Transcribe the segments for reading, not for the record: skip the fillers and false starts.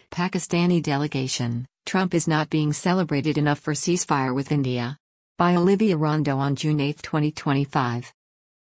Pakistani delegation, Trump is not being celebrated enough for ceasefire with India. By Olivia Rondo on June 8, 2025.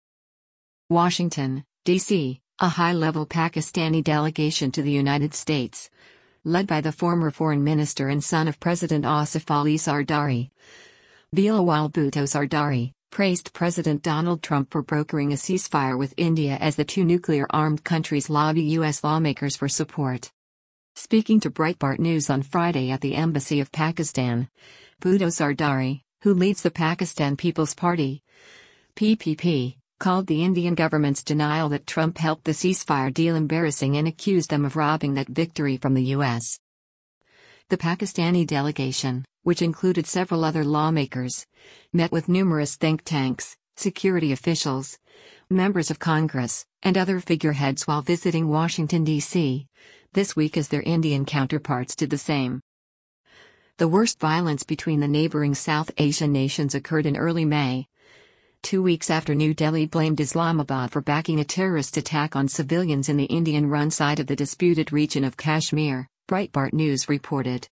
Washington, D.C., a high-level Pakistani delegation to the United States, led by the former foreign minister and son of President Asif Ali Zardari, Bilawal Bhutto Zardari, praised President Donald Trump for brokering a ceasefire with India as the two nuclear-armed countries lobby U.S. lawmakers for support. Speaking to Breitbart News on Friday at the Embassy of Pakistan, Bhutto Zardari, who leads the Pakistan People's Party (PPP), called the Indian government's denial that Trump helped the ceasefire deal embarrassing and accused them of robbing that victory from the U.S. The Pakistani delegation, which included several other lawmakers, met with numerous think tanks, security officials, members of Congress, and other figureheads while visiting Washington, D.C. this week as their Indian counterparts did the same. The worst violence between the neighboring South Asian nations occurred in early May, 2 weeks after New Delhi blamed Islamabad for backing a terrorist attack on civilians in the Indian-run side of the disputed region of Kashmir, Breitbart News reported.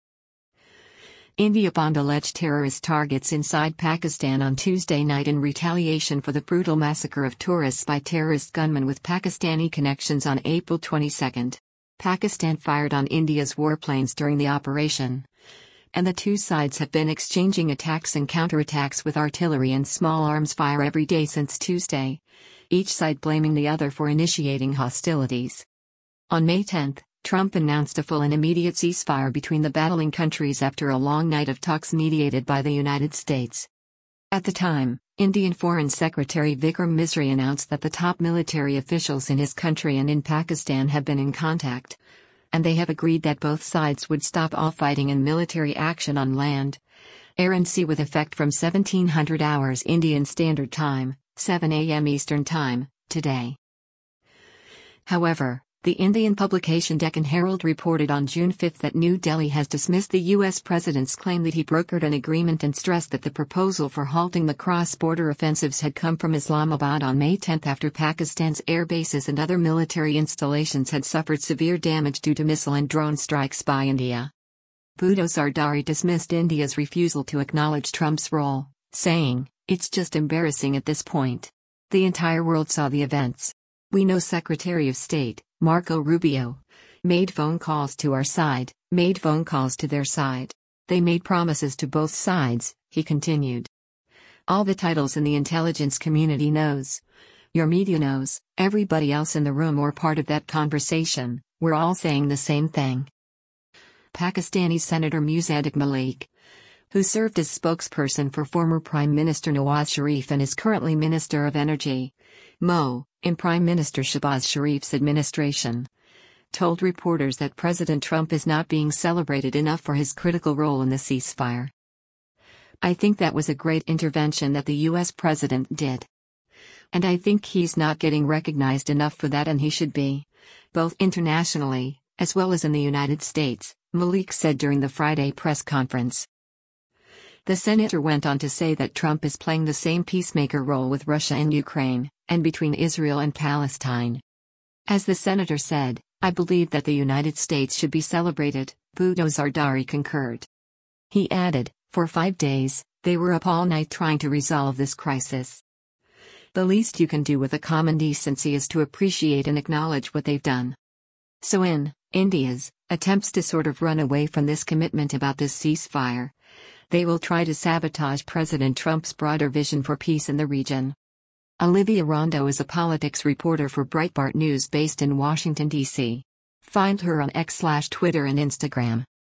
India bombed alleged terrorist targets inside Pakistan on Tuesday night in retaliation for the brutal massacre of tourists by terrorist gunmen with Pakistani connections on April 22. Pakistan fired on India's warplanes during the operation, and the two sides have been exchanging attacks and counterattacks with artillery and small arms fire every day since Tuesday, each side blaming the other for initiating hostilities. On May 10, Trump announced a full and immediate ceasefire between the battling countries after a long night of talks mediated by the United States. At the time, Indian Foreign Secretary Vikram Misri announced that the top military officials in his country and in Pakistan have been in contact, and they have agreed that both sides would stop all fighting and military action on land, air and sea with effect from 1700 hours Indian Standard Time, 7 a.m. Eastern Time, today. However, the Indian publication Deccan Herald reported on June 5 that New Delhi has dismissed the U.S. president's claim that he brokered an agreement and stressed that the proposal for halting the cross-border offensives had come from Islamabad on May 10 after Pakistan's air bases and other military installations had suffered severe damage due to missile and drone strikes by India. Bhutto Zardari dismissed India's refusal to acknowledge Trump's role, saying, "It's just embarrassing at this point. The entire world saw the events. We know Secretary of State, Marco Rubio, made phone calls to our side, made phone calls to their side. They made promises to both sides," he continued. "All the titles in the intelligence community knows. Your media knows, everybody else in the room or part of that conversation, we're all saying the same thing." Pakistani Senator Musaddiq Malik, who served as spokesperson for former Prime Minister Nawaz Sharif and is currently Minister of Energy, MO, in Prime Minister Shehbaz Sharif's administration, told reporters that President Trump is not being celebrated enough for his critical role in the ceasefire. "I think that was a great intervention that the U.S. president did. And I think he's not getting recognized enough for that, and he should be, both internationally, as well as in the United States," Malik said during the Friday press conference. The senator went on to say that Trump is playing the same peacemaker role with Russia and Ukraine, and between Israel and Palestine. As the senator said, "I believe that the United States should be celebrated," Bhutto Zardari concurred. He added, "For 5 days, they were up all night trying to resolve this crisis. The least you can do with a common decency is to appreciate and acknowledge what they've done." So in India's attempts to sort of run away from this commitment about this ceasefire, they will try to sabotage President Trump's broader vision for peace in the region. Olivia Rondo is a politics reporter for Breitbart News based in Washington, D.C. Find her on X/Twitter and Instagram.